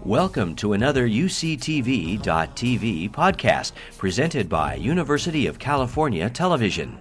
Welcome to another UCTV.tv podcast presented by University of California Television.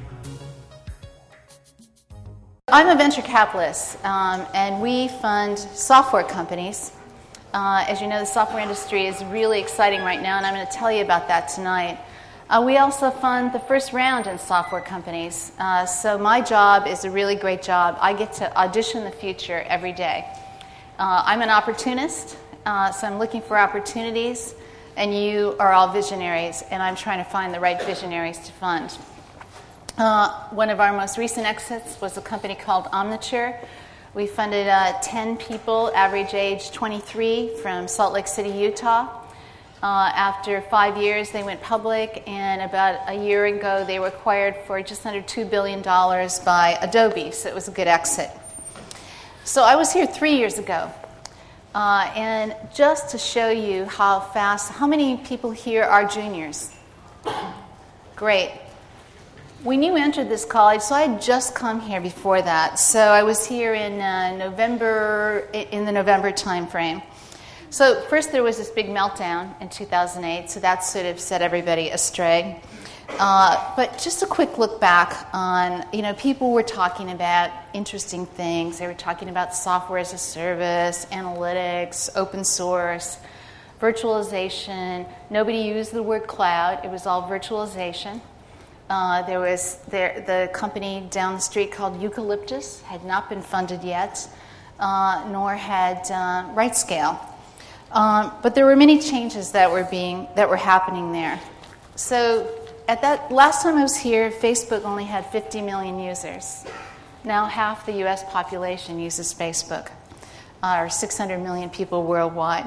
I'm a venture capitalist, and we fund software companies. As you know, the software industry is really exciting right now, and I'm going to tell you about that tonight. We also fund the first round in software companies. So my job is a really great job. I get to audition the future every day. I'm an opportunist, so I'm looking for opportunities, and you are all visionaries, and I'm trying to find the right visionaries to fund. One of our most recent exits was a company called Omniture. We funded 10 people, average age 23, from Salt Lake City, Utah. After 5 years, they went public, and about a year ago, they were acquired for just under $2 billion by Adobe, so it was a good exit. So I was here 3 years ago, and just to show you how many people here are juniors? Great. When you entered this college, so I had just come here before that, so I was here in the November time frame. So first there was this big meltdown in 2008, so that sort of set everybody astray. But just a quick look back on, people were talking about interesting things. They were talking about software as a service, analytics, open source, virtualization. Nobody used the word cloud. It was all virtualization. There was the company down the street called Eucalyptus, had not been funded yet, nor had RightScale. But there were many changes that were happening there. So at that last time I was here, Facebook only had 50 million users. Now half the U.S. population uses Facebook, or 600 million people worldwide.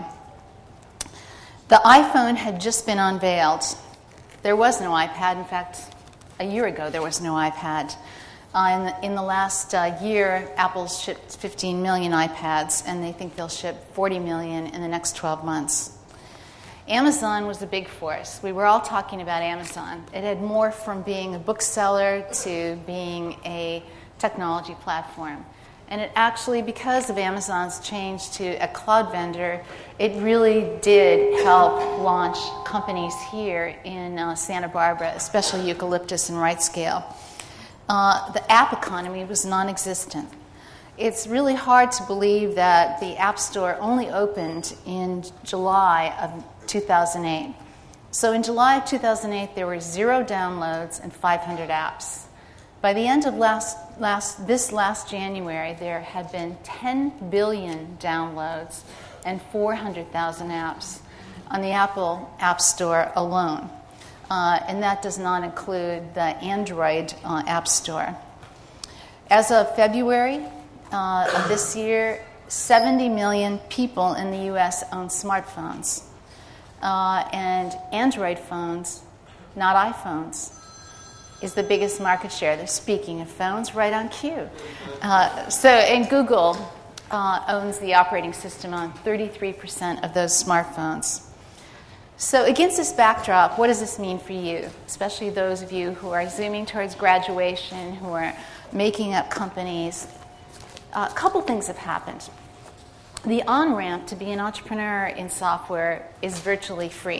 The iPhone had just been unveiled. There was no iPad. In fact, a year ago there was no iPad. In the last year, Apple's shipped 15 million iPads, and they think they'll ship 40 million in the next 12 months. Amazon was a big force. We were all talking about Amazon. It had morphed from being a bookseller to being a technology platform. And it actually, because of Amazon's change to a cloud vendor, it really did help launch companies here in Santa Barbara, especially Eucalyptus and RightScale. The app economy was non-existent. It's really hard to believe that the App Store only opened in July of 2008. So in July of 2008, there were 0 downloads and 500 apps. By the end of this last January, there had been 10 billion downloads and 400,000 apps on the Apple App Store alone. And that does not include the Android App Store. As of February of this year, 70 million people in the U.S. own smartphones. And Android phones, not iPhones, is the biggest market share. They're speaking of phones right on cue. And Google owns the operating system on 33% of those smartphones. So against this backdrop, what does this mean for you, especially those of you who are zooming towards graduation, who are making up companies? A couple things have happened. The on-ramp to be an entrepreneur in software is virtually free.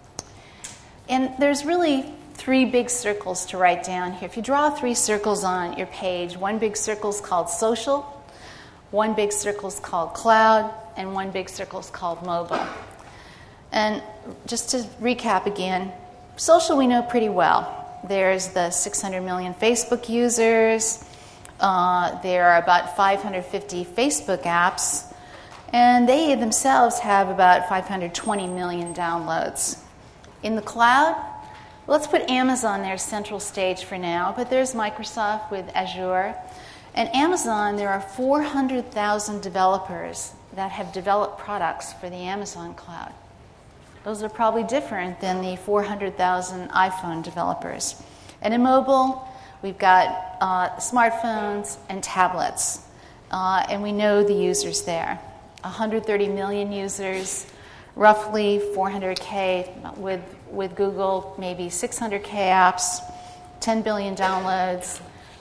And there's really 3 big circles to write down here. If you draw 3 circles on your page, one big circle is called social, one big circle is called cloud, and one big circle is called mobile. And just to recap again, social we know pretty well. There's the 600 million Facebook users. There are about 550 Facebook apps. And they themselves have about 520 million downloads. In the cloud, let's put Amazon there central stage for now, but there's Microsoft with Azure. And Amazon, there are 400,000 developers that have developed products for the Amazon cloud. Those are probably different than the 400,000 iPhone developers. And in mobile, we've got smartphones and tablets. And we know the users there. 130 million users, roughly 400K with Google, maybe 600K apps, 10 billion downloads,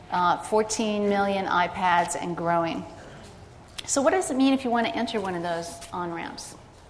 14 million iPads and growing. So what does it mean if you want to enter one of those on-ramps?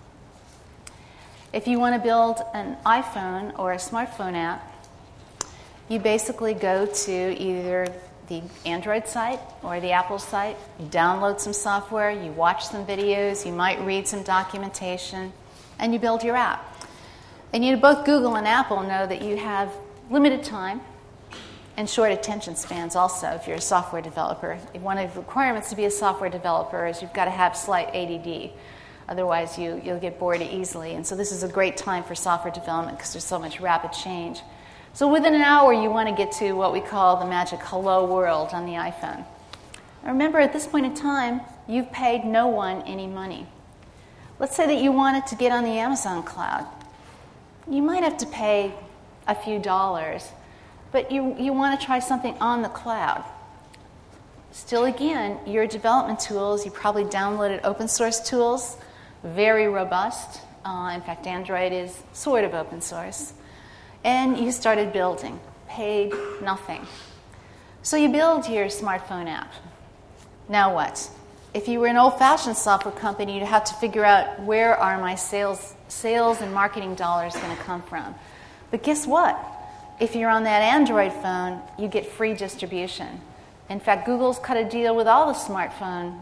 If you want to build an iPhone or a smartphone app, you basically go to either the Android site or the Apple site, you download some software, you watch some videos, you might read some documentation, and you build your app. And both Google and Apple know that you have limited time and short attention spans also if you're a software developer. One of the requirements to be a software developer is you've got to have slight ADD. Otherwise, you'll get bored easily. And so this is a great time for software development because there's so much rapid change. So within an hour, you want to get to what we call the magic hello world on the iPhone. Now remember, at this point in time, you've paid no one any money. Let's say that you wanted to get on the Amazon cloud. You might have to pay a few dollars, but you want to try something on the cloud. Still, again, your development tools, you probably downloaded open source tools, very robust. In fact, Android is sort of open source. And you started building, paid nothing. So you build your smartphone app. Now what? If you were an old-fashioned software company, you'd have to figure out where are my sales and marketing dollars going to come from. But guess what? If you're on that Android phone, you get free distribution. In fact, Google's cut a deal with all the smartphone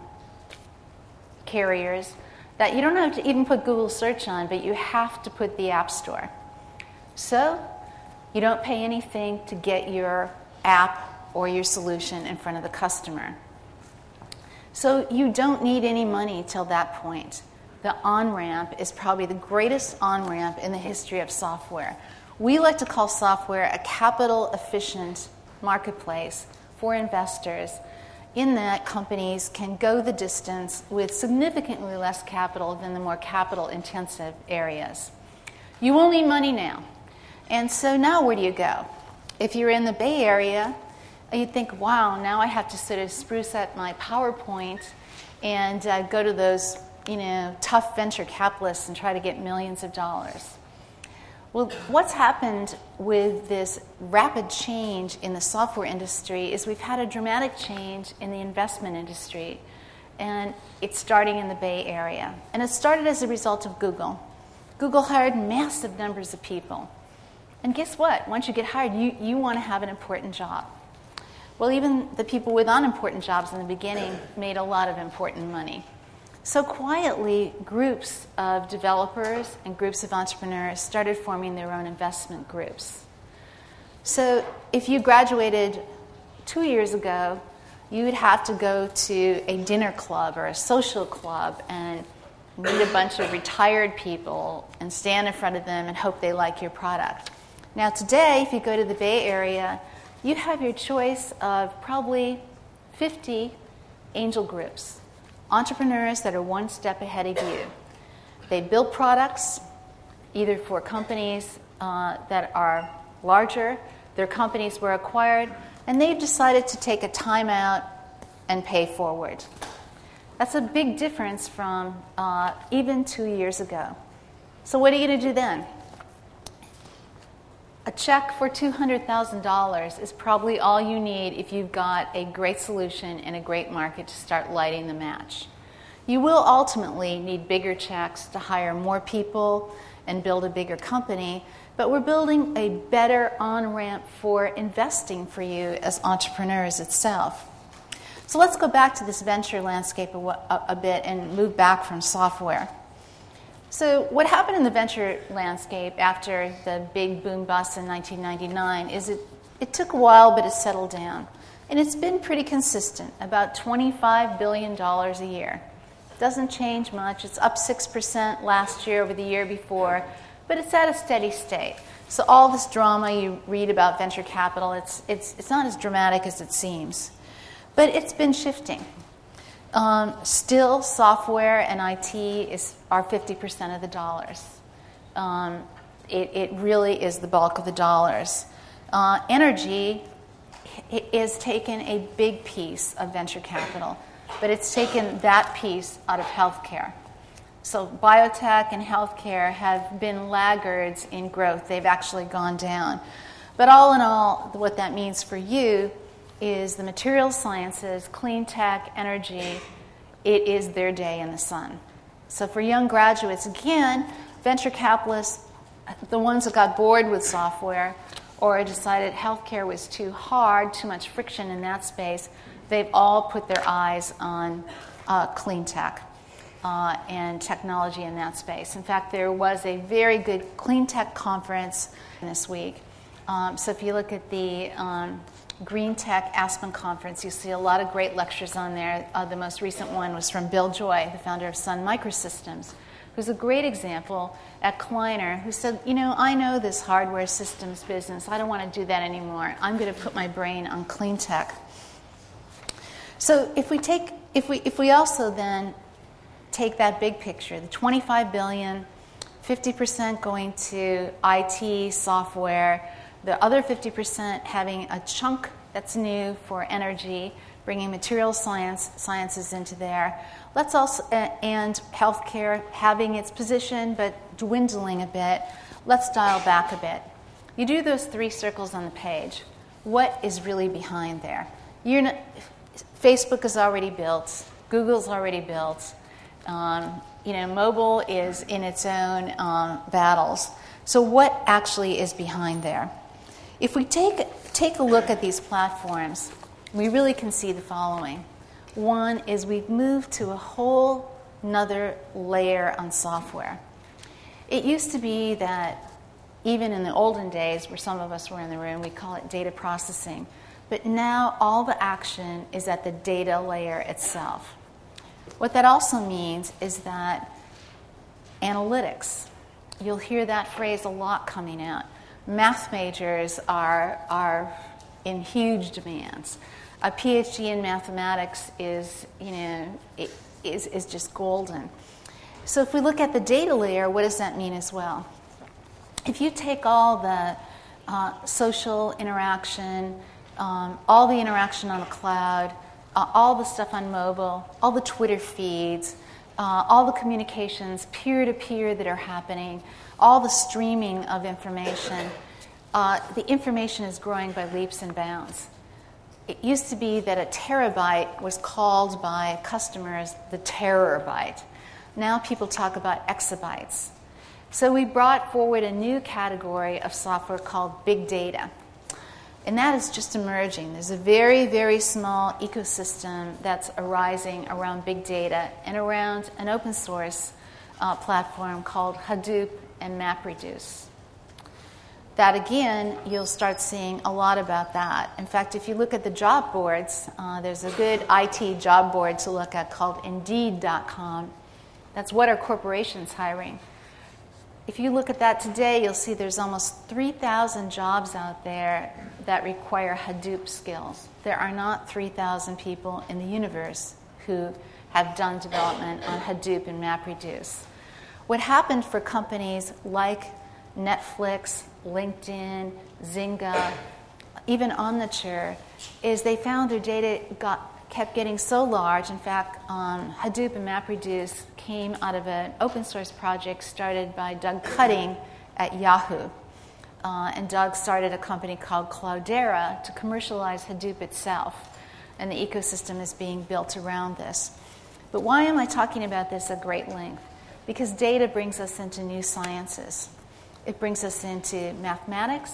carriers that you don't have to even put Google search on, but you have to put the App Store. So you don't pay anything to get your app or your solution in front of the customer. So you don't need any money till that point. The on-ramp is probably the greatest on-ramp in the history of software. We like to call software a capital-efficient marketplace for investors, in that companies can go the distance with significantly less capital than the more capital-intensive areas. You will need money now. And so now where do you go? If you're in the Bay Area, you'd think, wow, now I have to sort of spruce up my PowerPoint and go to those tough venture capitalists and try to get millions of dollars. Well, what's happened with this rapid change in the software industry is we've had a dramatic change in the investment industry, and it's starting in the Bay Area. And it started as a result of Google. Google hired massive numbers of people. And guess what? Once you get hired, you want to have an important job. Well, even the people with unimportant jobs in the beginning made a lot of important money. So quietly, groups of developers and groups of entrepreneurs started forming their own investment groups. So if you graduated 2 years ago, you would have to go to a dinner club or a social club and meet a bunch of retired people and stand in front of them and hope they like your product. Now today, if you go to the Bay Area, you have your choice of probably 50 angel groups. Entrepreneurs that are one step ahead of you. They build products either for companies that are larger, their companies were acquired, and they've decided to take a time out and pay forward. That's a big difference from even 2 years ago. So what are you going to do then? A check for $200,000 is probably all you need if you've got a great solution and a great market to start lighting the match. You will ultimately need bigger checks to hire more people and build a bigger company, but we're building a better on-ramp for investing for you as entrepreneurs itself. So let's go back to this venture landscape a bit and move back from software. So what happened in the venture landscape after the big boom bust in 1999 is it took a while, but it settled down. And it's been pretty consistent, about $25 billion a year. Doesn't change much. It's up 6% last year over the year before, but it's at a steady state. So all this drama you read about venture capital, it's not as dramatic as it seems. But it's been shifting. Still, software and IT are 50% of the dollars. It really is the bulk of the dollars. Energy has taken a big piece of venture capital, but it's taken that piece out of healthcare. So biotech and healthcare have been laggards in growth. They've actually gone down. But all in all, what that means for you is the material sciences, clean tech, energy, it is their day in the sun. So for young graduates, again, venture capitalists, the ones that got bored with software or decided healthcare was too hard, too much friction in that space, they've all put their eyes on clean tech and technology in that space. In fact, there was a very good clean tech conference this week. So if you look at the Green Tech Aspen Conference, you see a lot of great lectures on there. The most recent one was from Bill Joy, the founder of Sun Microsystems, who's a great example at Kleiner, who said, I know this hardware systems business. I don't want to do that anymore. I'm going to put my brain on clean tech. So if we also then take that big picture, the $25 billion, 50% going to IT, software, the other 50% having a chunk that's new for energy, bringing material sciences into there. Let's also, and healthcare having its position but dwindling a bit. Let's dial back a bit. You do those 3 circles on the page. What is really behind there? Facebook is already built. Google's already built. Mobile is in its own battles. So what actually is behind there? If we take a look at these platforms, we really can see the following. One is we've moved to a whole nother layer on software. It used to be that even in the olden days, where some of us were in the room, we call it data processing. But now all the action is at the data layer itself. What that also means is that analytics, you'll hear that phrase a lot coming out. Math majors are in huge demands. A PhD in mathematics is just golden. So if we look at the data layer, what does that mean as well? If you take all the social interaction, all the interaction on the cloud, all the stuff on mobile, all the Twitter feeds, all the communications peer-to-peer that are happening, all the streaming of information, the information is growing by leaps and bounds. It used to be that a terabyte was called by customers the terabyte. Now people talk about exabytes. So we brought forward a new category of software called big data. And that is just emerging. There's a very, very small ecosystem that's arising around big data and around an open source platform called Hadoop and MapReduce. That, again, you'll start seeing a lot about that. In fact, if you look at the job boards, there's a good IT job board to look at called Indeed.com. That's what are corporations hiring. If you look at that today, you'll see there's almost 3,000 jobs out there that require Hadoop skills. There are not 3,000 people in the universe who have done development on Hadoop and MapReduce. What happened for companies like Netflix, LinkedIn, Zynga, even Omniture, is they found their data kept getting so large. In fact, Hadoop and MapReduce came out of an open source project started by Doug Cutting at Yahoo. And Doug started a company called Cloudera to commercialize Hadoop itself. And the ecosystem is being built around this. But why am I talking about this at great length? Because data brings us into new sciences. It brings us into mathematics,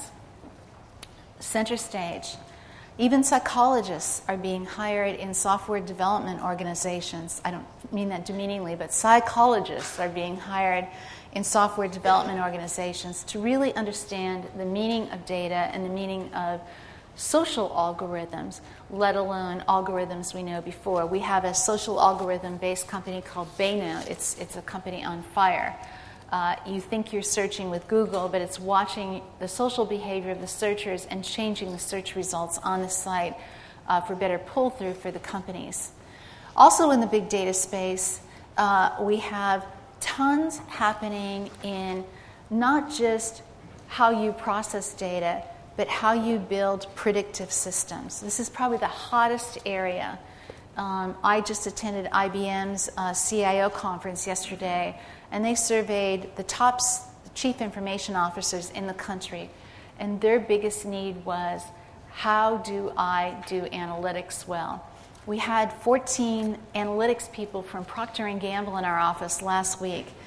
center stage. Even psychologists are being hired in software development organizations. I don't mean that demeaningly, but psychologists are being hired in software development organizations to really understand the meaning of data and the meaning of social algorithms, let alone algorithms we know before. We have a social algorithm-based company called Baynote. It's a company on fire. You think you're searching with Google, but it's watching the social behavior of the searchers and changing the search results on the site for better pull-through for the companies. Also in the big data space, we have tons happening in not just how you process data, but how you build predictive systems. This is probably the hottest area. I just attended IBM's CIO conference yesterday, and they surveyed the top chief information officers in the country, and their biggest need was, how do I do analytics well? We had 14 analytics people from Procter & Gamble in our office last week,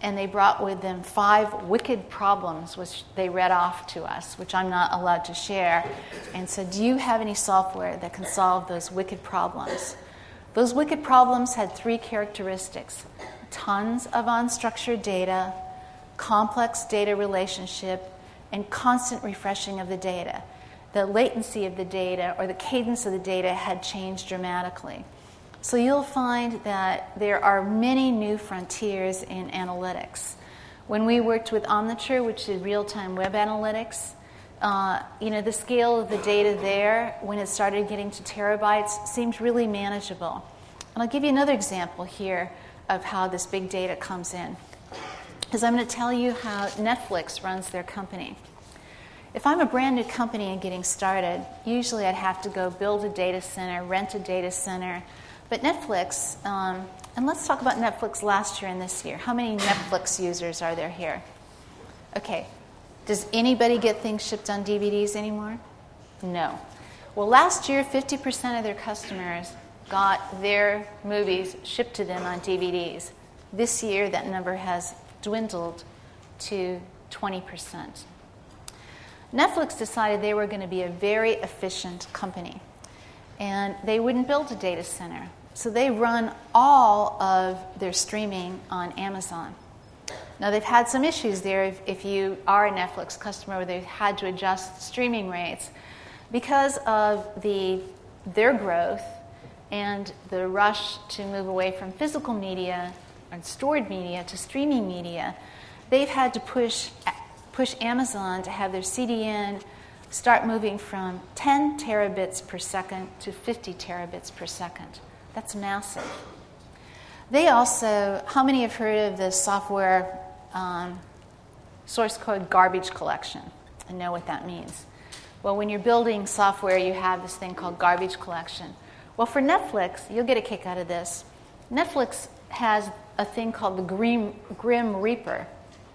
and they brought with them 5 wicked problems, which they read off to us, which I'm not allowed to share, and said, do you have any software that can solve those wicked problems? Those wicked problems had 3 characteristics: tons of unstructured data, complex data relationship, and constant refreshing of the data. The latency of the data or the cadence of the data had changed dramatically. So you'll find that there are many new frontiers in analytics. When we worked with Omniture, which is real-time web analytics, the scale of the data there, when it started getting to terabytes, seemed really manageable. And I'll give you another example here of how this big data comes in, because I'm going to tell you how Netflix runs their company. If I'm a brand new company and getting started, usually I'd have to go build a data center, rent a data center. But Netflix, and let's talk about Netflix last year and this year. How many Netflix users are there here? Okay. Does anybody get things shipped on DVDs anymore? No. Well, last year, 50% of their customers got their movies shipped to them on DVDs. This year, that number has dwindled to 20%. Netflix decided they were going to be a very efficient company, and they wouldn't build a data center. So they run all of their streaming on Amazon. Now, they've had some issues there. If you are a Netflix customer, they've had to adjust streaming rates because of their growth and the rush to move away from physical media and stored media to streaming media. They've had to push Amazon to have their CDN start moving from 10 terabits per second to 50 terabits per second. That's massive. They also, how many have heard of the software source code garbage collection and know what that means? Well, when you're building software, you have this thing called garbage collection. Well, for Netflix, you'll get a kick out of this. Netflix has a thing called the Grim Reaper.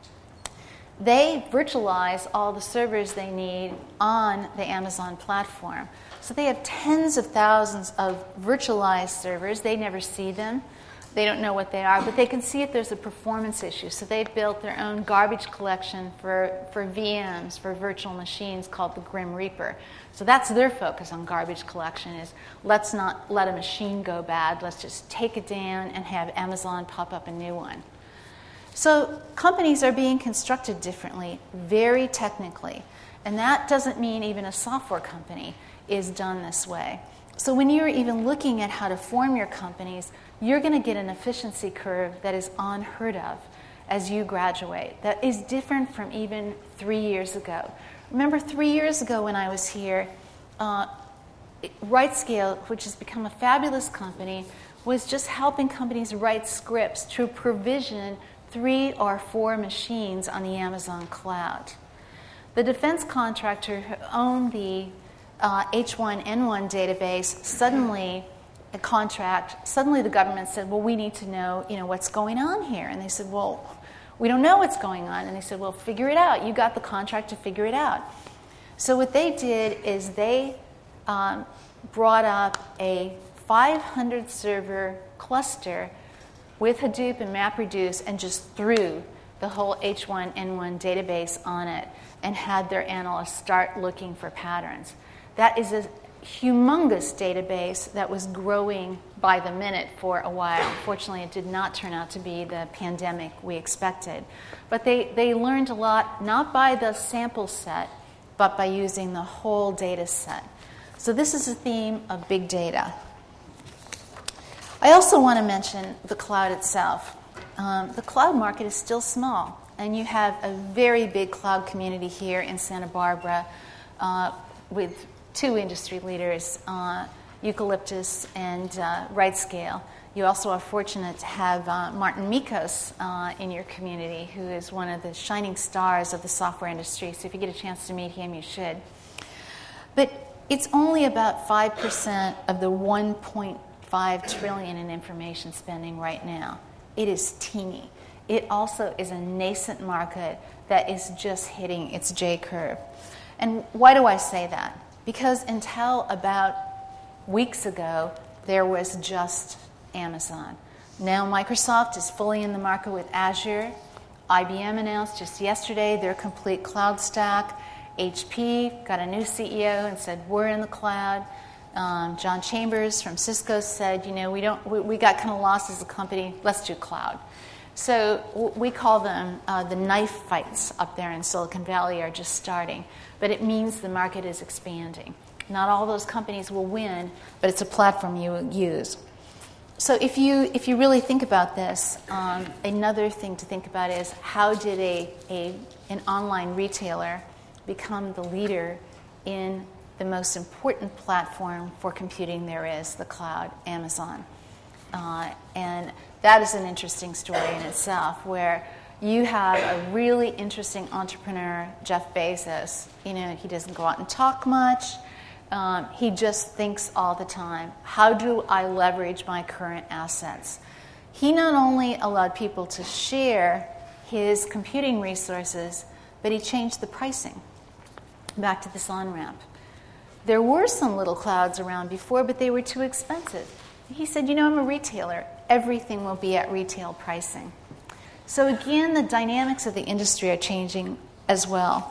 They virtualize all the servers they need on the Amazon platform. So they have tens of thousands of virtualized servers. They never see them. They don't know what they are, but they can see if there's a performance issue. So they've built their own garbage collection for VMs, for virtual machines, called the Grim Reaper. So that's their focus on garbage collection, is let's not let a machine go bad. Let's just take it down and have Amazon pop up a new one. So companies are being constructed differently, very technically. And that doesn't mean even a software company is done this way. So when you're even looking at how to form your companies, you're going to get an efficiency curve that is unheard of as you graduate. That is different from even 3 years ago. Remember 3 years ago when I was here, RightScale, which has become a fabulous company, was just helping companies write scripts to provision 3 or 4 machines on the Amazon cloud. The defense contractor who owned the H1N1 database, suddenly the government said, well, we need to know, what's going on here. And they said, well, we don't know what's going on. And they said, well, figure it out. You got the contract to figure it out. So what they did is they brought up a 500 server cluster with Hadoop and MapReduce and just threw the whole H1N1 database on it and had their analysts start looking for patterns. That is a humongous database that was growing by the minute for a while. Fortunately, it did not turn out to be the pandemic we expected. But they learned a lot, not by the sample set, but by using the whole data set. So this is a theme of big data. I also want to mention the cloud itself. The cloud market is still small, and you have a very big cloud community here in Santa Barbara with 2 industry leaders, Eucalyptus and RightScale. You also are fortunate to have Martin Mikos in your community, who is one of the shining stars of the software industry. So if you get a chance to meet him, you should. But it's only about 5% of the 1.5 trillion in information spending right now. It is teeny. It also is a nascent market that is just hitting its J-curve. And why do I say that? Because until about weeks ago, there was just Amazon. Now Microsoft is fully in the market with Azure. IBM announced just yesterday their complete cloud stack. HP got a new CEO and said, we're in the cloud. John Chambers from Cisco said, we got kind of lost as a company, let's do cloud. So we call them the knife fights up there in Silicon Valley are just starting, but it means the market is expanding. Not all those companies will win, but it's a platform you will use. So if you really think about this, another thing to think about is how did an online retailer become the leader in the most important platform for computing there is, the cloud, Amazon. And that is an interesting story in itself, where you have a really interesting entrepreneur, Jeff Bezos. He doesn't go out and talk much. He just thinks all the time, how do I leverage my current assets? He not only allowed people to share his computing resources, but he changed the pricing. Back to this on-ramp. There were some little clouds around before, but they were too expensive. He said, I'm a retailer. Everything will be at retail pricing. So again, the dynamics of the industry are changing as well.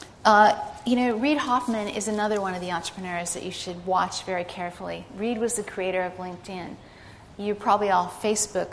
Reid Hoffman is another one of the entrepreneurs that you should watch very carefully. Reid was the creator of LinkedIn. You're probably all Facebook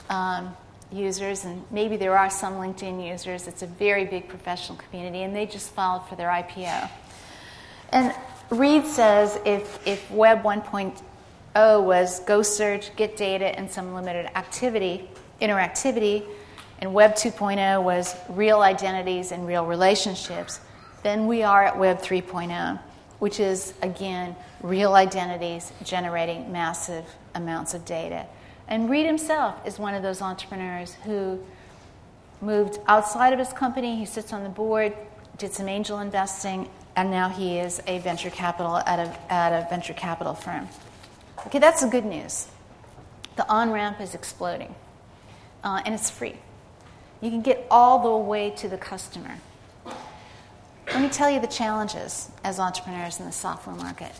users, and maybe there are some LinkedIn users. It's a very big professional community, and they just filed for their IPO. And Reid says if Web 1.0 was go search, get data, and some limited interactivity, and Web 2.0 was real identities and real relationships, then we are at Web 3.0, which is, again, real identities generating massive amounts of data. And Reid himself is one of those entrepreneurs who moved outside of his company. He sits on the board, did some angel investing, and now he is a venture capital at a venture capital firm. Okay, that's the good news. The on-ramp is exploding, and it's free. You can get all the way to the customer. Let me tell you the challenges as entrepreneurs in the software market.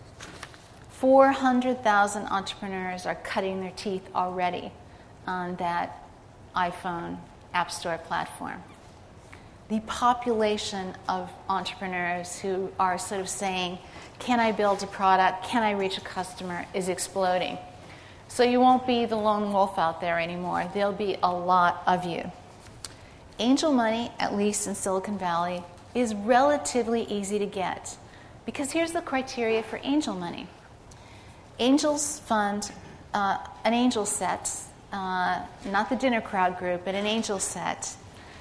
400,000 entrepreneurs are cutting their teeth already on that iPhone App Store platform. The population of entrepreneurs who are sort of saying, can I build a product, can I reach a customer, is exploding. So you won't be the lone wolf out there anymore. There'll be a lot of you. Angel money, at least in Silicon Valley, is relatively easy to get, because here's the criteria for angel money. Angels fund an angel set, not the dinner crowd group, but an angel set,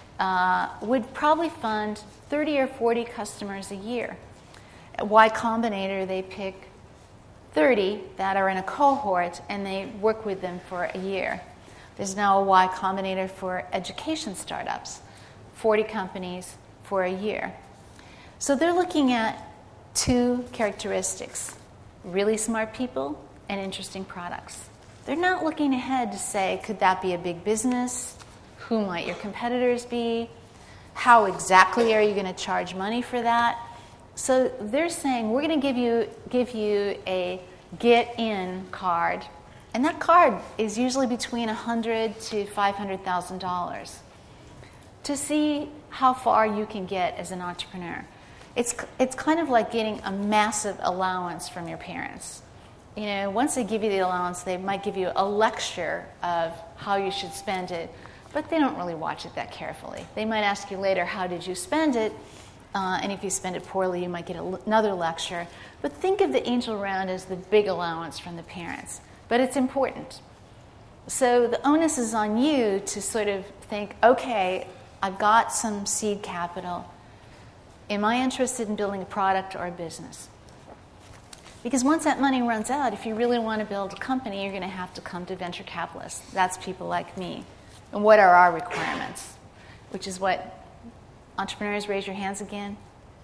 would probably fund 30 or 40 customers a year. At Y Combinator, they pick 30 that are in a cohort, and they work with them for a year. There's now a Y Combinator for education startups, 40 companies for a year. So they're looking at two characteristics: really smart people and interesting products. They're not looking ahead to say, could that be a big business? Who might your competitors be? How exactly are you going to charge money for that? So they're saying, we're going to give you a get-in card, and that card is usually between $100,000 to $500,000 to see how far you can get as an entrepreneur. It's kind of like getting a massive allowance from your parents. Once they give you the allowance, they might give you a lecture of how you should spend it, but they don't really watch it that carefully. They might ask you later, how did you spend it? And if you spend it poorly, you might get another lecture. But think of the angel round as the big allowance from the parents. But it's important. So the onus is on you to sort of think, okay, I've got some seed capital. Am I interested in building a product or a business? Because once that money runs out, if you really want to build a company, you're going to have to come to venture capitalists. That's people like me. And what are our requirements? Which is what entrepreneurs, raise your hands again.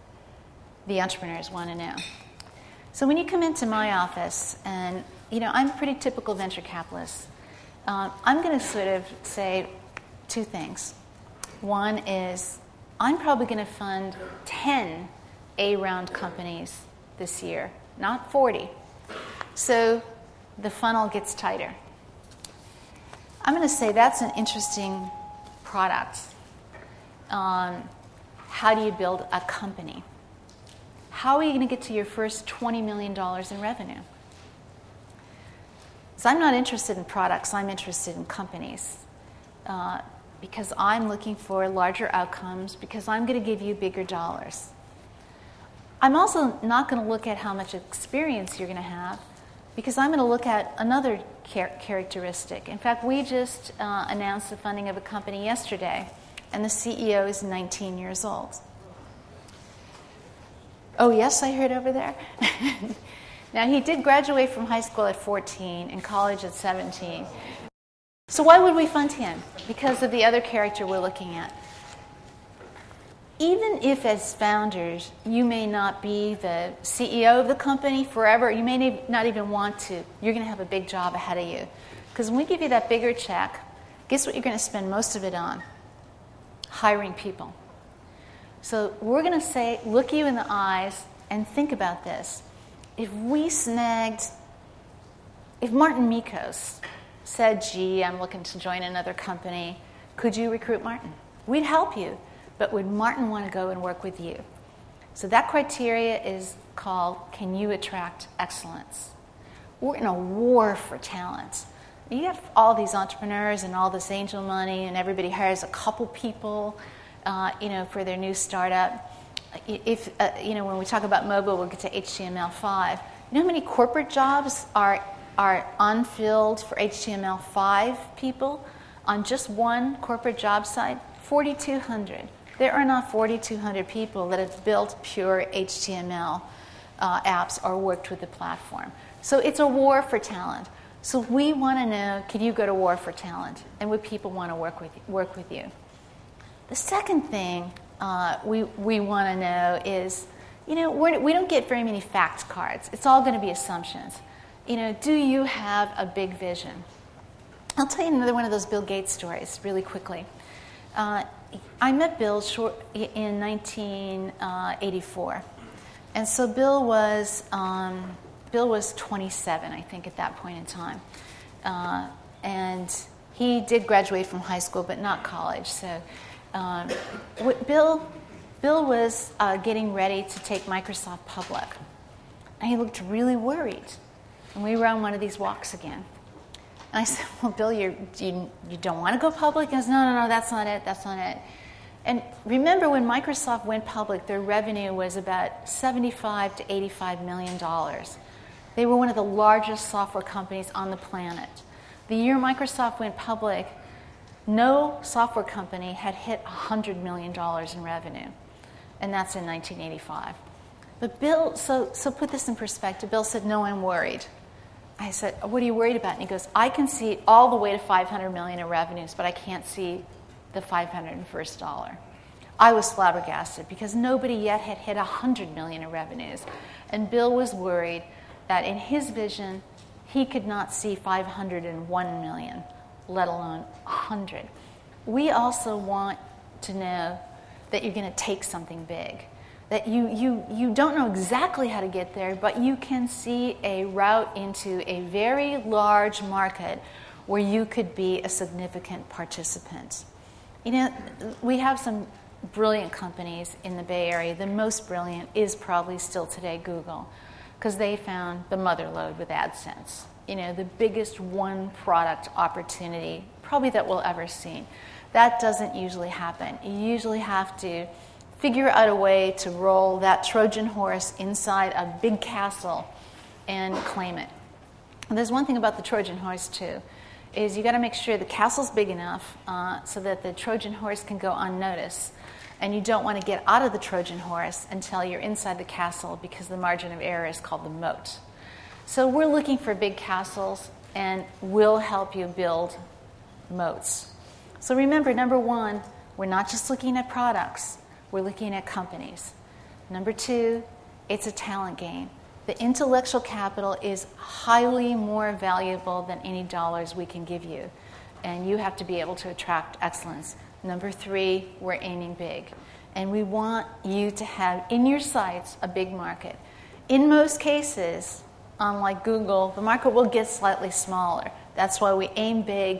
The entrepreneurs want to know. So when you come into my office, and I'm a pretty typical venture capitalist, I'm going to sort of say two things. One is, I'm probably going to fund 10 A-round companies this year, not 40. So the funnel gets tighter. I'm going to say that's an interesting product. how do you build a company? How are you going to get to your first $20 million in revenue? So I'm not interested in products, I'm interested in companies. Because I'm looking for larger outcomes, because I'm going to give you bigger dollars. I'm also not going to look at how much experience you're going to have, because I'm going to look at another characteristic. In fact, we just announced the funding of a company yesterday, and the CEO is 19 years old. Oh, yes, I heard over there. Now, he did graduate from high school at 14 and college at 17. So why would we fund him? Because of the other character we're looking at. Even if as founders, you may not be the CEO of the company forever, you may not even want to, you're going to have a big job ahead of you. Because when we give you that bigger check, guess what you're going to spend most of it on? Hiring people. So we're going to say, look you in the eyes and think about this. If Martin Mikos said, gee, I'm looking to join another company, could you recruit Martin? We'd help you, but would Martin want to go and work with you? So that criteria is called, can you attract excellence? We're in a war for talent. You have all these entrepreneurs and all this angel money, and everybody hires a couple people, for their new startup. If when we talk about mobile, we'll get to HTML5. You know how many corporate jobs are unfilled for HTML5 people on just one corporate job site? 4,200. There are not 4,200 people that have built pure HTML apps or worked with the platform. So it's a war for talent. So we want to know, can you go to war for talent? And would people want to work with you? The second thing we want to know is, we don't get very many fact cards. It's all going to be assumptions. Do you have a big vision? I'll tell you another one of those Bill Gates stories really quickly. I met Bill in 1984. And so Bill was 27, I think, at that point in time. And he did graduate from high school, but not college. So Bill was getting ready to take Microsoft public. And he looked really worried. And we were on one of these walks again. And I said, well, Bill, you don't want to go public? He goes, no, that's not it. And remember, when Microsoft went public, their revenue was about $75 to $85 million. They were one of the largest software companies on the planet. The year Microsoft went public, no software company had hit $100 million in revenue. And that's in 1985. But Bill, so put this in perspective, Bill said, no, I'm worried. I said, what are you worried about? And he goes, I can see all the way to $500 million in revenues, but I can't see the $501st dollar. I was flabbergasted because nobody yet had hit $100 million in revenues. And Bill was worried that in his vision, he could not see $501 million, let alone 100. We also want to know that you're going to take something big. That you don't know exactly how to get there, but you can see a route into a very large market where you could be a significant participant. We have some brilliant companies in the Bay Area. The most brilliant is probably still today Google, because they found the mother lode with AdSense. The biggest one product opportunity probably that we'll ever see. That doesn't usually happen. You usually have to figure out a way to roll that Trojan horse inside a big castle and claim it. And there's one thing about the Trojan horse, too, is you got to make sure the castle's big enough so that the Trojan horse can go unnoticed. And you don't want to get out of the Trojan horse until you're inside the castle, because the margin of error is called the moat. So we're looking for big castles, and we'll help you build moats. So remember, number one, we're not just looking at products. We're looking at companies. Number two, it's a talent game. The intellectual capital is highly more valuable than any dollars we can give you. And you have to be able to attract excellence. Number three, we're aiming big. And we want you to have in your sights a big market. In most cases, unlike Google, the market will get slightly smaller. That's why we aim big,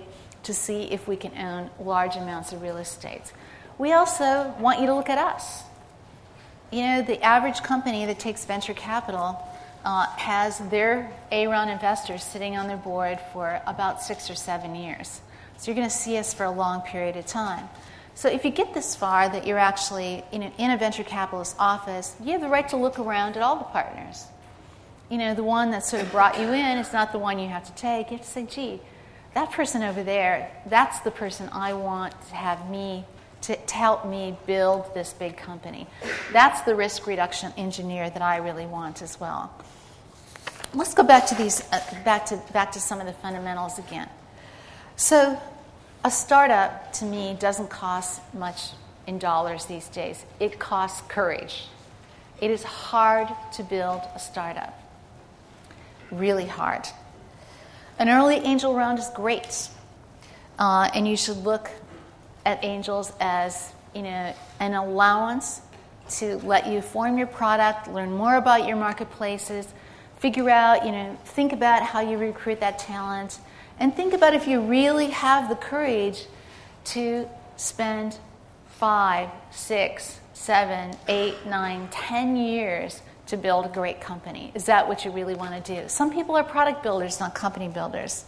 to see if we can own large amounts of real estate. We also want you to look at us. You know, the average company that takes venture capital has their A-round investors sitting on their board for about 6 or 7 years. So you're going to see us for a long period of time. So if you get this far that you're actually in a venture capitalist office, you have the right to look around at all the partners. You know, the one that sort of brought you in is not the one you have to take. You have to say, gee, that person over there, that's the person I want to have me to help me build this big company. That's the risk reduction engineer that I really want as well. Let's go back to these, back to some of the fundamentals again. So, a startup to me doesn't cost much in dollars these days. It costs courage. It is hard to build a startup. Really hard. An early angel round is great, and you should look at angels as, you know, an allowance to let you form your product, learn more about your marketplaces, figure out, you know, think about how you recruit that talent, and think about if you really have the courage to spend 5, 6, 7, 8, 9, 10 years to build a great company. Is that what you really want to do? Some people are product builders, not company builders.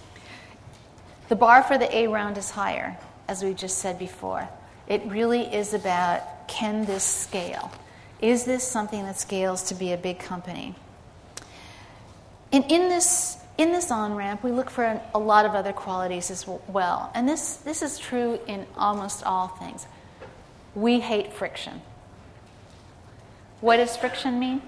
The bar for the A round is higher, as we just said before. It really is about, can this scale? Is this something that scales to be a big company? And in this on-ramp, we look for a lot of other qualities as well. And this is true in almost all things. We hate friction. What does friction mean?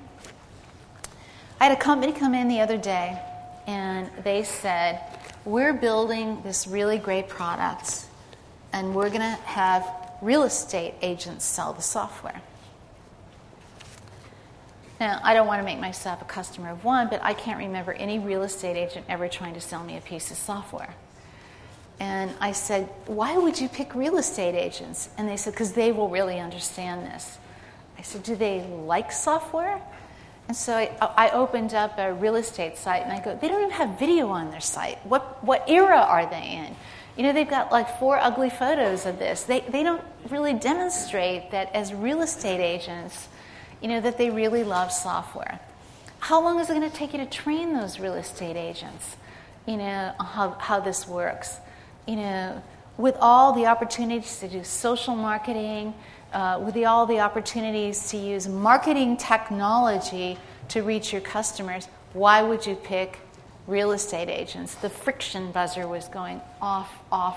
I had a company come in the other day, and they said, we're building this really great product, and we're going to have real estate agents sell the software. Now, I don't want to make myself a customer of one, but I can't remember any real estate agent ever trying to sell me a piece of software. And I said, why would you pick real estate agents? And they said, because they will really understand this. I said, do they like software? And so I opened up a real estate site, and I go, they don't even have video on their site. What era are they in? You know, they've got like 4 ugly photos of this. They don't really demonstrate that as real estate agents, you know, that they really love software. How long is it going to take you to train those real estate agents, you know, how this works? You know, with all the opportunities to do social marketing, with all the opportunities to use marketing technology to reach your customers, why would you pick real estate agents? The friction buzzer was going off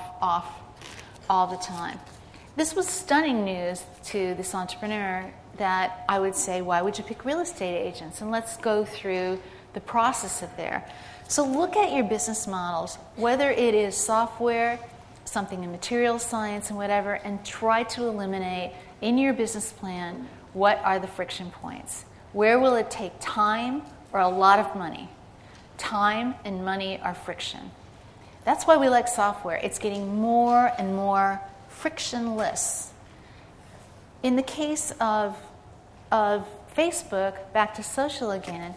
all the time. This was stunning news to this entrepreneur that I would say, why would you pick real estate agents? And let's go through the process of there. So look at your business models, whether it is software, something in material science and whatever, and try to eliminate in your business plan what are the friction points. Where will it take time or a lot of money? Time and money are friction. That's why we like software. It's getting more and more frictionless. In the case of Facebook, back to social again,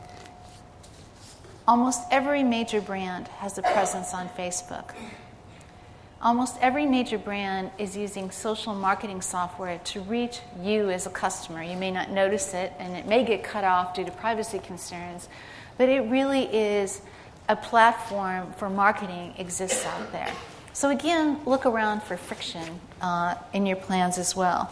almost every major brand has a presence on Facebook. Almost every major brand is using social marketing software to reach you as a customer. You may not notice it, and it may get cut off due to privacy concerns, but it really is a platform for marketing exists out there. So again, look around for friction in your plans as well.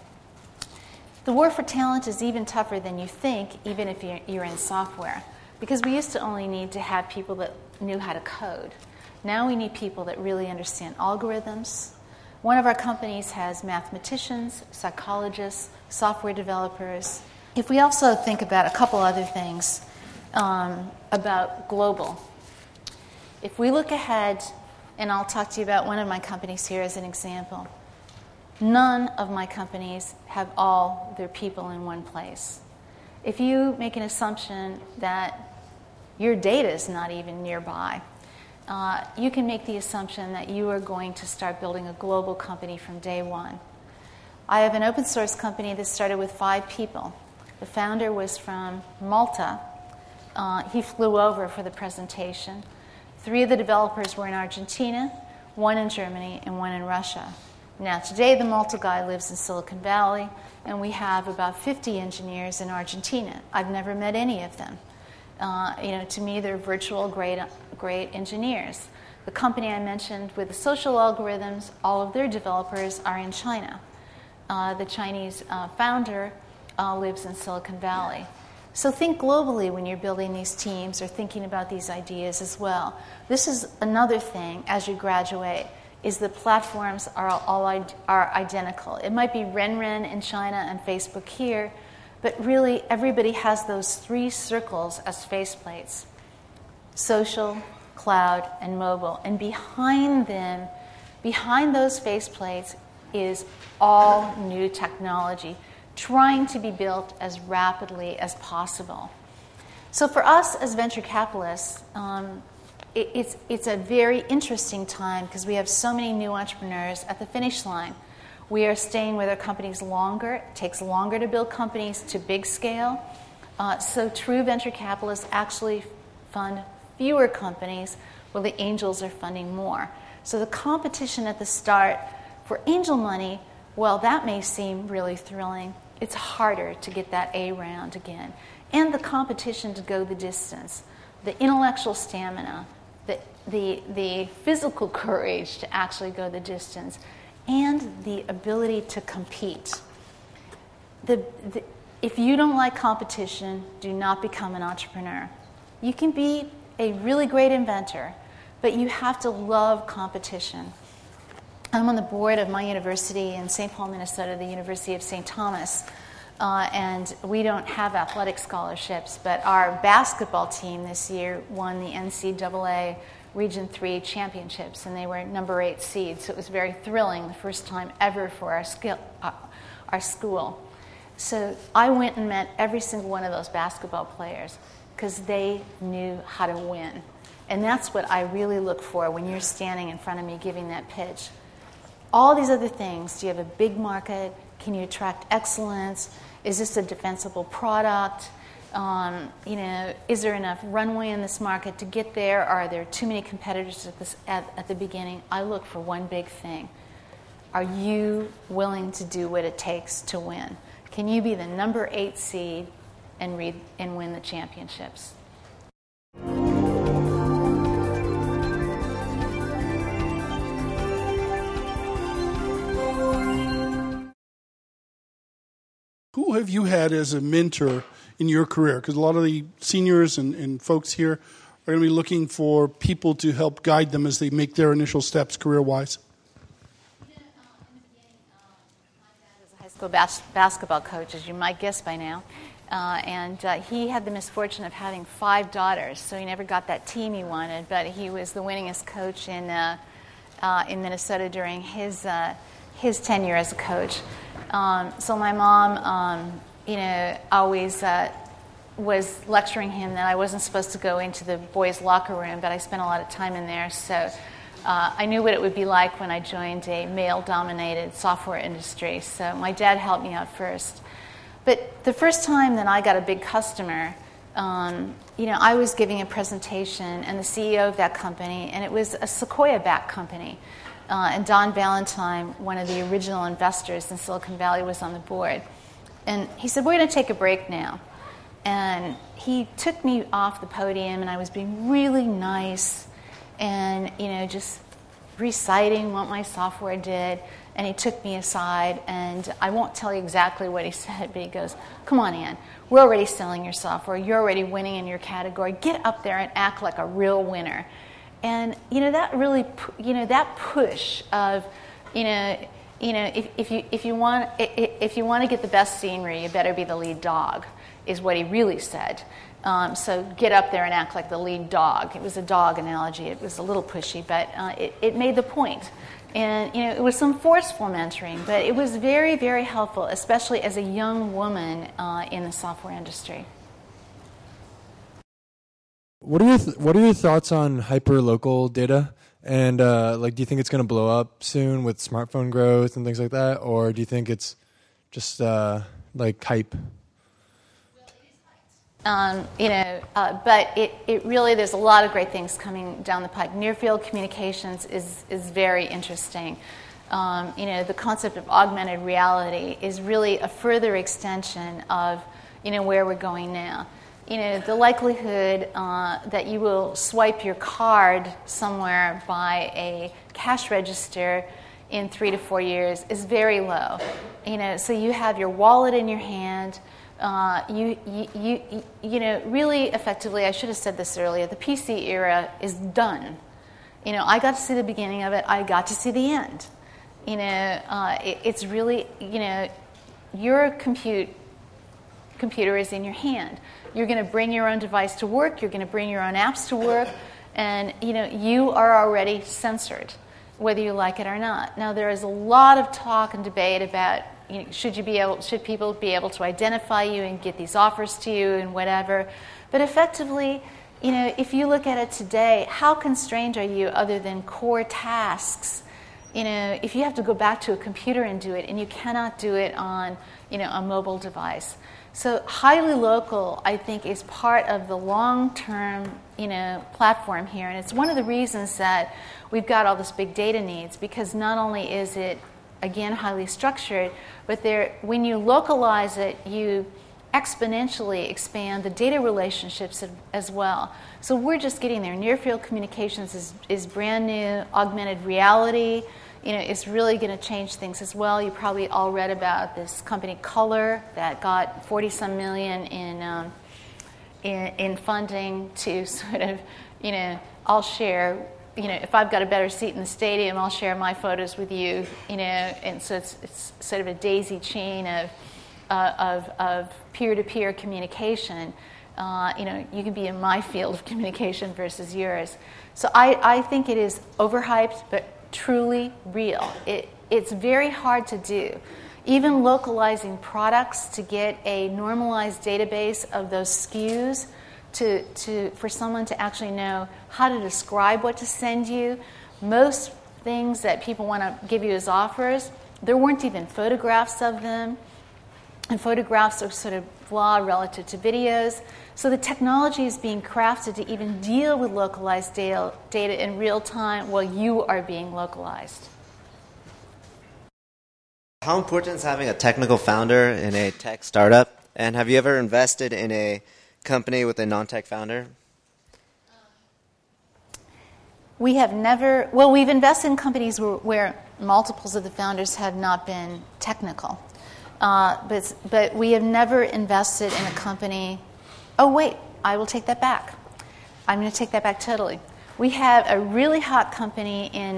The war for talent is even tougher than you think, even if you're in software, because we used to only need to have people that knew how to code. Now we need people that really understand algorithms. One of our companies has mathematicians, psychologists, software developers. If we also think about a couple other things about global. If we look ahead, and I'll talk to you about one of my companies here as an example. None of my companies have all their people in one place. If you make an assumption that your data is not even nearby, you can make the assumption that you are going to start building a global company from day one. I have an open source company that started with 5 people. The founder was from Malta. He flew over for the presentation. 3 of the developers were in Argentina. one in Germany, and one in Russia. Now, today the Malta guy lives in Silicon Valley, and we have about 50 engineers in Argentina. I've never met any of them. To me, they're virtual great engineers. The company I mentioned with the social algorithms, all of their developers are in China. The Chinese founder lives in Silicon Valley. So think globally when you're building these teams or thinking about these ideas as well. This is another thing as you graduate, is the platforms are identical. It might be RenRen in China and Facebook here, but really everybody has those three circles as faceplates: social, cloud, and mobile. And behind them, behind those faceplates, is all new technology trying to be built as rapidly as possible. So for us as venture capitalists, it's a very interesting time because we have so many new entrepreneurs at the finish line. We are staying with our companies longer. It takes longer to build companies to big scale. So true venture capitalists actually fund fewer companies while the angels are funding more. So the competition at the start for angel money, well, that may seem really thrilling. It's harder to get that A round again. And the competition to go the distance, the intellectual stamina, the physical courage to actually go the distance, and the ability to compete. If you don't like competition, do not become an entrepreneur. You can be a really great inventor, but you have to love competition. I'm on the board of my university in St. Paul, Minnesota, the University of St. Thomas, and we don't have athletic scholarships, but our basketball team this year won the NCAA Region 3 championships, and they were number 8 seed, so it was very thrilling, the first time ever for our school. So I went and met every single one of those basketball players because they knew how to win. And that's what I really look for when you're standing in front of me giving that pitch. All these other things, do you have a big market? Can you attract excellence? Is this a defensible product? Is there enough runway in this market to get there? Are there too many competitors at the beginning? I look for one big thing. Are you willing to do what it takes to win? Can you be the number 8 seed and win the championships? Who have you had as a mentor in your career? Because a lot of the seniors and folks here are going to be looking for people to help guide them as they make their initial steps career-wise. In the beginning, my dad was a high school basketball coach, as you might guess by now. And he had the misfortune of having 5 daughters, so he never got that team he wanted, but he was the winningest coach in Minnesota during his tenure as a coach. So my mom, always was lecturing him that I wasn't supposed to go into the boys' locker room, but I spent a lot of time in there. So I knew what it would be like when I joined a male-dominated software industry. So my dad helped me out first. But the first time that I got a big customer, I was giving a presentation, and the CEO of that company, and it was a Sequoia-backed company. And Don Valentine, one of the original investors in Silicon Valley, was on the board. And he said, "We're going to take a break now." And he took me off the podium, and I was being really nice and, just reciting what my software did. And he took me aside, and I won't tell you exactly what he said, but he goes, "Come on, Ann, we're already selling your software. You're already winning in your category. Get up there and act like a real winner." And that really, that push of, if you want to get the best scenery, you better be the lead dog, is what he really said. So get up there and act like the lead dog. It was a dog analogy. It was a little pushy, but it made the point. And it was some forceful mentoring, but it was very, very helpful, especially as a young woman in the software industry. What are your thoughts on hyper-local data? And do you think it's going to blow up soon with smartphone growth and things like that, or do you think it's just hype? Well, it is hyped. But it really, there's a lot of great things coming down the pike. Near-field communications is very interesting. The concept of augmented reality is really a further extension of, where we're going now. The likelihood that you will swipe your card somewhere by a cash register in 3 to 4 years is very low. So you have your wallet in your hand. Really effectively, I should have said this earlier, the PC era is done. I got to see the beginning of it. I got to see the end. It's really, your computer is in your hand. You're going to bring your own device to work. You're going to bring your own apps to work. And, you are already censored, whether you like it or not. Now, there is a lot of talk and debate about should people be able to identify you and get these offers to you and whatever. But effectively, if you look at it today, how constrained are you other than core tasks? If you have to go back to a computer and do it, and you cannot do it on, a mobile device. So highly local, I think, is part of the long-term, platform here. And it's one of the reasons that we've got all this big data needs, because not only is it, again, highly structured, but when you localize it, you exponentially expand the data relationships as well. So we're just getting there. Near-field communications is brand new. Augmented reality, is really going to change things as well. You probably all read about this company Color that got $40-some million in funding to sort of, I'll share. If I've got a better seat in the stadium, I'll share my photos with you. And so it's sort of a daisy chain of peer-to-peer communication. You can be in my field of communication versus yours. So I think it is overhyped, but truly real. It's very hard to do. Even localizing products to get a normalized database of those SKUs for someone to actually know how to describe what to send you. Most things that people want to give you as offers, there weren't even photographs of them. And photographs are sort of flawed relative to videos. So the technology is being crafted to even deal with localized data in real time while you are being localized. How important is having a technical founder in a tech startup? And have you ever invested in a company with a non-tech founder? We have never, we've invested in companies where multiples of the founders have not been technical. But we have never invested in a company. Oh, wait, I will take that back. I'm going to take that back totally. We have a really hot company in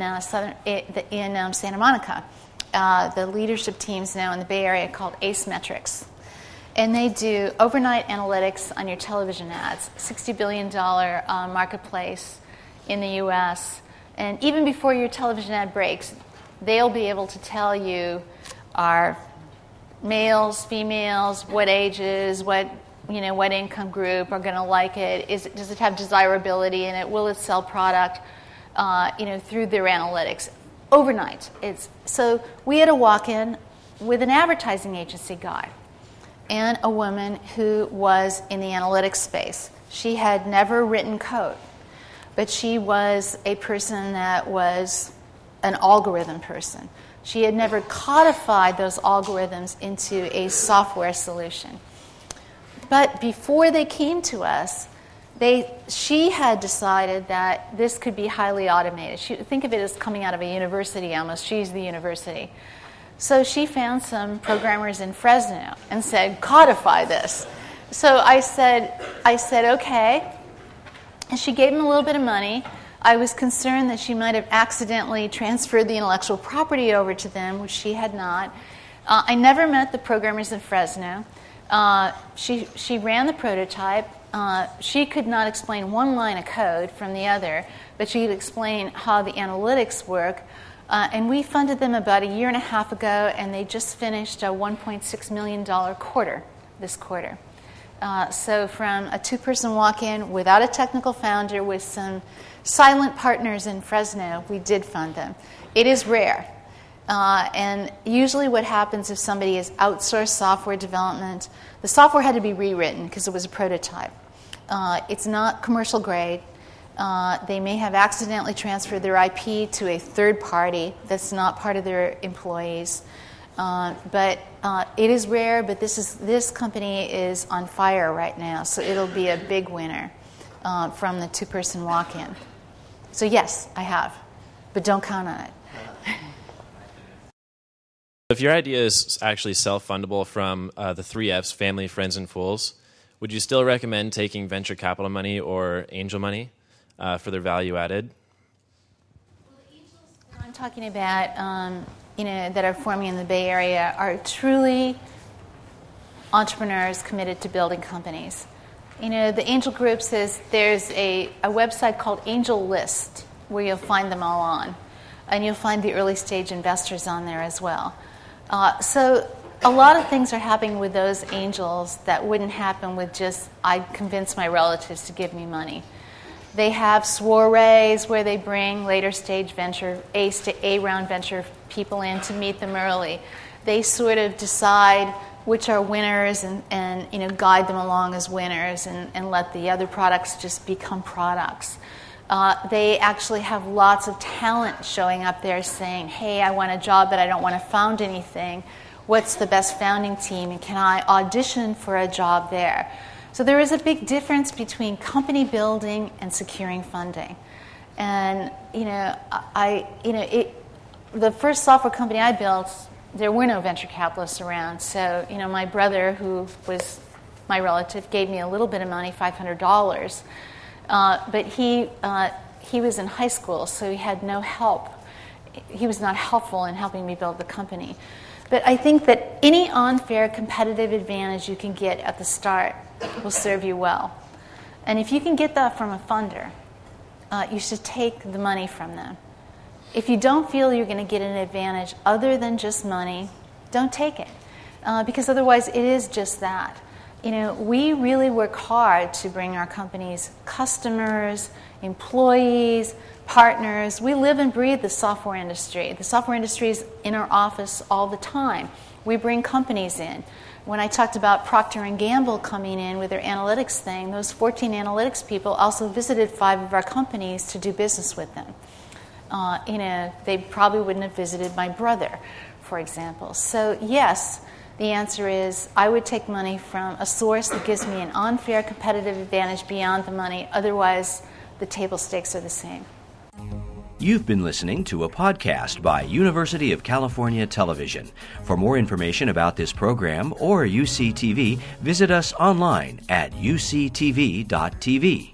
Santa Monica. The leadership teams now in the Bay Area called Ace Metrics. And they do overnight analytics on your television ads, $60 billion marketplace in the U.S. And even before your television ad breaks, they'll be able to tell you are males, females, what ages, what income group are going to like it. Does it have desirability in it? Will it sell product? Through their analytics overnight. So we had a walk-in with an advertising agency guy and a woman who was in the analytics space. She had never written code, but she was a person that was an algorithm person. She had never codified those algorithms into a software solution. But before they came to us, she had decided that this could be highly automated. Think of it as coming out of a university almost. She's the university. So she found some programmers in Fresno and said, codify this. So I said, okay. And she gave him a little bit of money. I was concerned that she might have accidentally transferred the intellectual property over to them, which she had not. I never met the programmers in Fresno. She ran the prototype. She could not explain one line of code from the other, but she could explain how the analytics work. And we funded them about a year and a half ago, and they just finished a $1.6 million quarter this quarter. So from a two-person walk-in without a technical founder with some silent partners in Fresno, we did fund them. It is rare. And usually what happens if somebody has outsourced software development, the software had to be rewritten because it was a prototype. It's not commercial grade. They may have accidentally transferred their IP to a third party that's not part of their employees. But it is rare, but this company is on fire right now, so it'll be a big winner from the two-person walk-in. So yes, I have, but don't count on it. If your idea is actually self-fundable from the 3 Fs, family, friends, and fools, would you still recommend taking venture capital money or angel money for their value added? Well, the angels that I'm talking about, that are forming in the Bay Area are truly entrepreneurs committed to building companies. The angel group says there's a website called Angel List where you'll find them all on, and you'll find the early stage investors on there as well. So a lot of things are happening with those angels that wouldn't happen with just, I convince my relatives to give me money. They have soirees where they bring later stage venture, A round venture people in to meet them early. They sort of decide which are winners and guide them along as winners and let the other products just become products. They actually have lots of talent showing up there saying, hey, I want a job but I don't want to found anything. What's the best founding team, and can I audition for a job there? So there is a big difference between company building and securing funding. And the first software company I built, there were no venture capitalists around. So my brother, who was my relative, gave me a little bit of money, $500. But he was in high school, so he had no help. He was not helpful in helping me build the company. But I think that any unfair competitive advantage you can get at the start will serve you well. And if you can get that from a funder, you should take the money from them. If you don't feel you're going to get an advantage other than just money, don't take it. Because otherwise it is just that. We really work hard to bring our companies customers, employees, partners. We live and breathe the software industry. The software industry is in our office all the time. We bring companies in. When I talked about Procter & Gamble coming in with their analytics thing, those 14 analytics people also visited 5 of our companies to do business with them. They probably wouldn't have visited my brother, for example. So yes, the answer is I would take money from a source that gives me an unfair competitive advantage beyond the money. Otherwise, the table stakes are the same. You've been listening to a podcast by University of California Television. For more information about this program or UCTV, visit us online at uctv.tv.